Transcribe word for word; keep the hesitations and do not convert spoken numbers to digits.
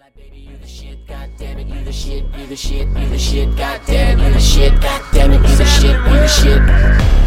Baby, you the shit, god damn it, you the shit, you the shit, you the shit, god damn it, you the shit, god damn it, you the shit, you the shit.